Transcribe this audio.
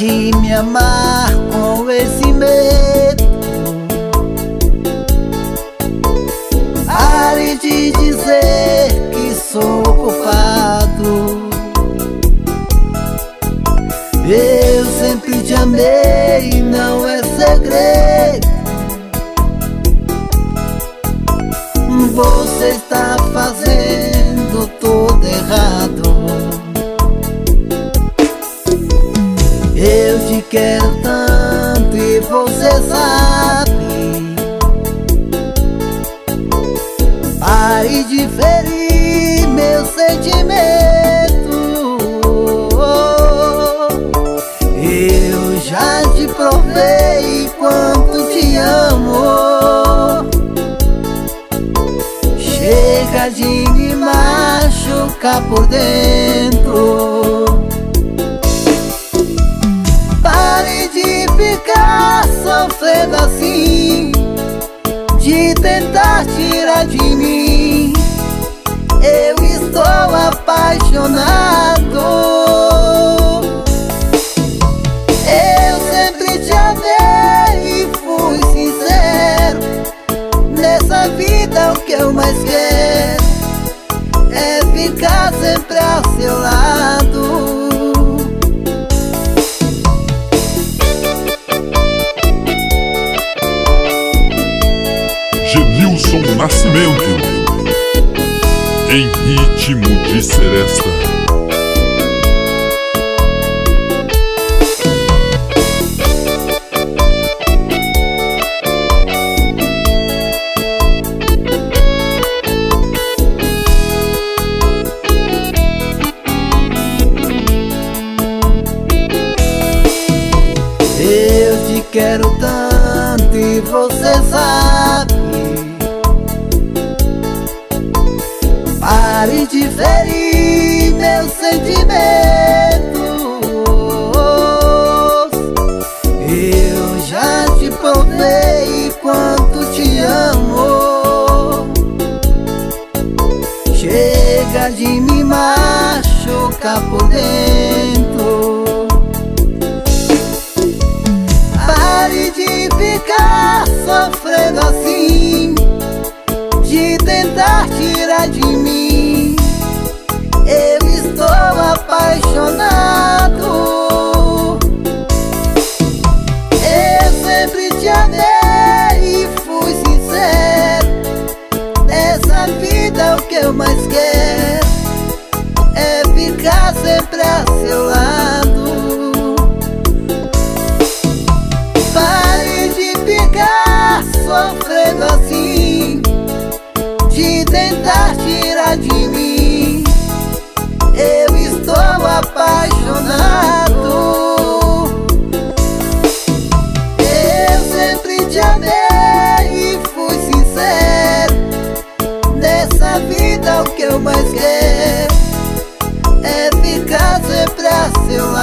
de me amar com esse medo. Pare de dizer que sou culpado. Eu sempre te amei, não é segredo. Você está fazendo tudo errado. Eu te quero tanto e você sabe. Pare de ferir meu sentimento. Eu já te provei quanto te amo. Chega de me machucar por dentro. Pare de ficar sofrendo assim, de tentar tirar de mim. Eu estou apaixonado. Eu sempre te amei e fui sincero. Nessa vida o que eu mais quero é ficar sempre ao seu lado. Genilson Nascimento, em ritmo de seresta. Eu te quero tanto e você sabe. Pare de ferir meus sentimentos. Eu já te provei quanto te amo. Chega de me machucar por dentro. Pare de ficar sofrendo assim, de tentar tirar de mim. Eu estou apaixonado. Eu sempre te amei e fui sincero. Nessa vida o que eu mais quero é ficar sempre a seu lado. Pare de ficar sofrendo assim, de tentar tirar de mim. Eu estou apaixonado. Eu sempre te amei e fui sincero. Nessa vida o que eu mais quero é ficar sempre a seu lado.